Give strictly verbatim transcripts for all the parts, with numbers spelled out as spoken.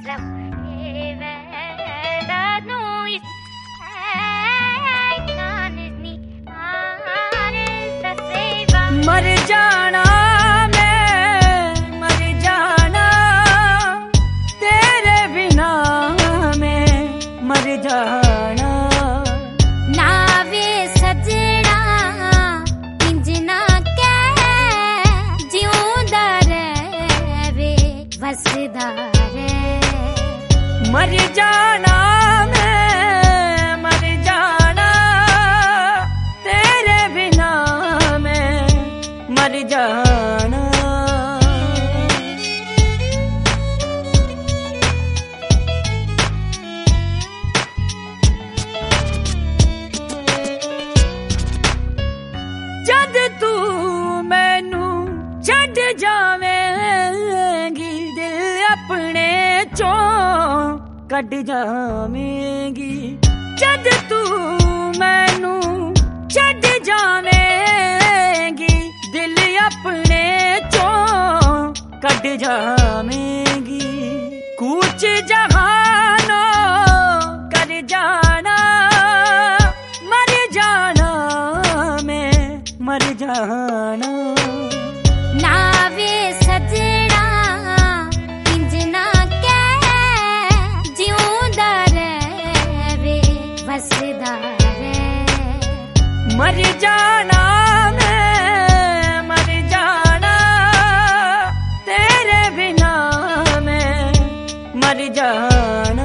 मर जाना मैं मर जाना तेरे बिना मैं मर जाना ना वे सजना इंजना कह जिऊंदा रहे वसदा रहे मर जाना मैं मर जाना तेरे बिना मैं मर जाना जद तू मैनू छड्ड जावेंगी दिल अपने चों कट जावेंगी जद तू मैनू छड्ड जावेंगी दिल अपने चों कट जावेंगी कूच जहानो कर जाना मर जाना मैं मर जाना ना वे सजना इंजना कह जिऊंदा रहे वसदा रहे मर जाना मैं मर जाना तेरे बिना मैं मर जाना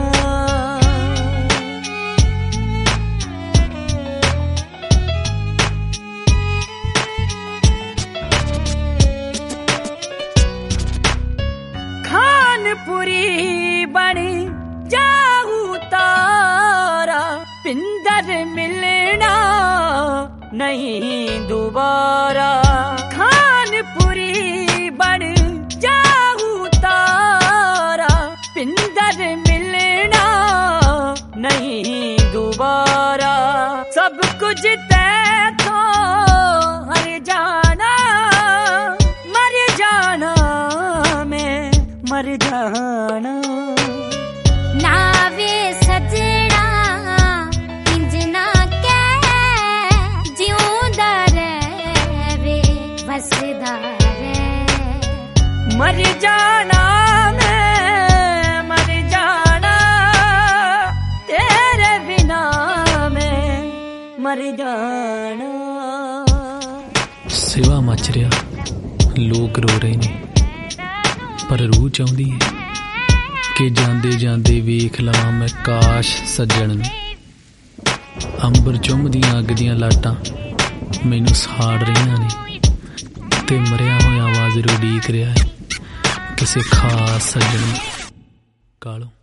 खानपुरी बन जाऊं तारा पिंदर मिलना नहीं दोबारा खानपुरी बन जाऊं तारा पिंदर मिलना नहीं दोबारा सब कुछ तय तो हर जाना मर जाना मैं मर जाना ना वे सजना इंजना कह जिऊंदा रहे वसदा रहे मर जाना मैं मर जाना तेरे बिना मैं मर जाना सिवा मच रहा लोग रो रहे ने पर रूह चाहती है कि जांदे जांदे वेख लवां मैं काश सज्जण ने अंबर चुंमदियां अग दियां लाटां मैनू साड़ रही ने ते मरिया होया आवाज़ उड़ीक रहा है किसी खास सज्जण कालों।